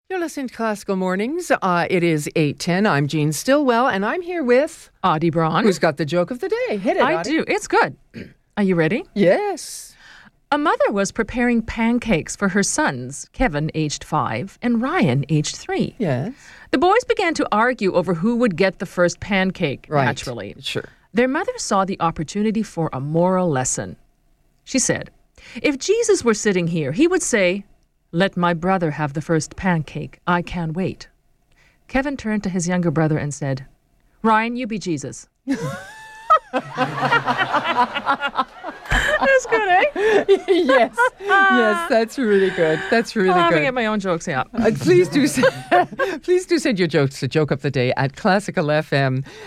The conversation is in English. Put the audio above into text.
You're listening to Classical Mornings. It is 8:10. I'm Jean Stillwell, and I'm here with Audie Braun. Who's got the joke of the day? Hit it, I Audie. do. It's good. Are you ready? Yes. A mother was preparing pancakes for her sons, Kevin, aged 5, and Ryan, aged 3. Yes. The boys began to argue over who would get the first pancake, Right. naturally. Sure. Their mother saw the opportunity for a moral lesson. She said, if Jesus were sitting here, he would say, "Let my brother have the first pancake. I can't wait." Kevin turned to his younger brother and said, "Ryan, you be Jesus." That's good, eh? Yes. Yes, that's really good. That's really I'm good. get my own jokes out. Please do send your jokes to Joke of the Day at Classical FM.